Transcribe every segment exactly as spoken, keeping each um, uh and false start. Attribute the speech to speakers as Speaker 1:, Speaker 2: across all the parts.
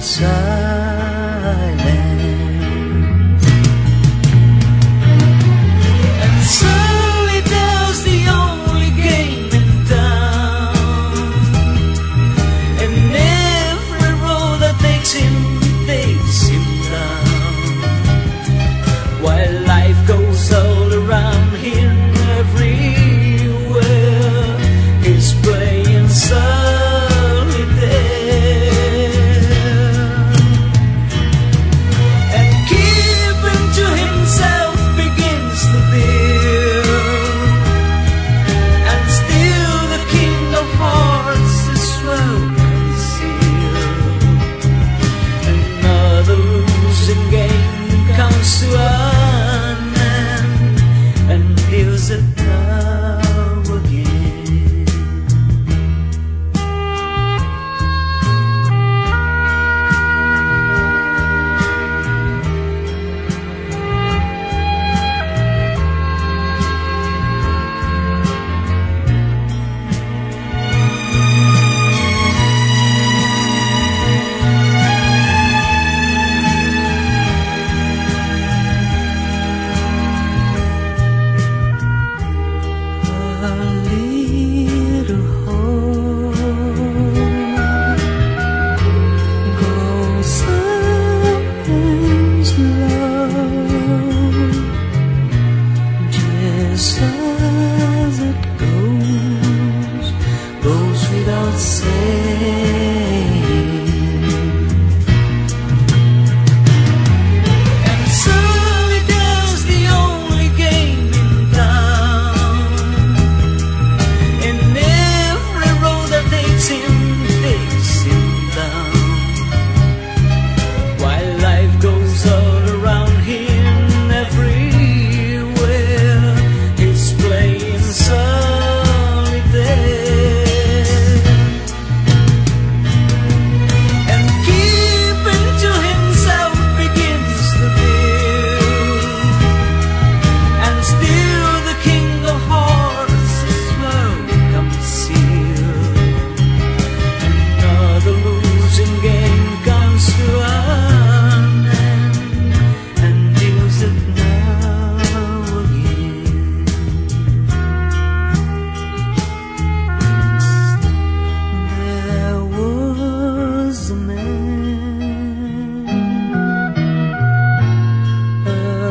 Speaker 1: silent. And solidar's the only game in town, and every road that takes him, takes him down. While life goes all around him, everywhere he's playing solitaire, and keeping to himself begins to build, and still the king of hearts is well concealed. Another losing game comes to an end, and here's a now again. A little heart goes up and slow, just as it goes, goes without saying. And solidar's the only game in town, and every road that takes him, takes him down. While life goes all around him, everywhere he's playing solitaire, and keeping to himself begins to build, and still the king of hearts is well concealed. Another losing game comes to an end, and deals it now again. There was a man, a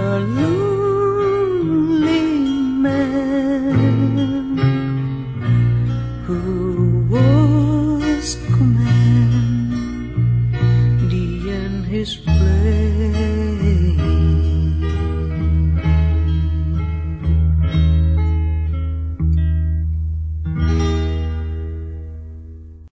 Speaker 1: lonely man, who was commanding his place.